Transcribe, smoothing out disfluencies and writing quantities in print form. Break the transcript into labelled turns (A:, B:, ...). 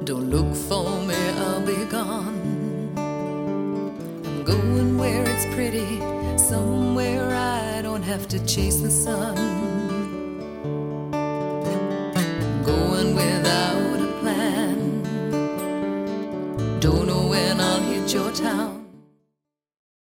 A: Don't look for me, I'll be gone. I'm going where it's pretty, somewhere I don't have to chase the sun. Going without a plan, don't know when I'll hit your town.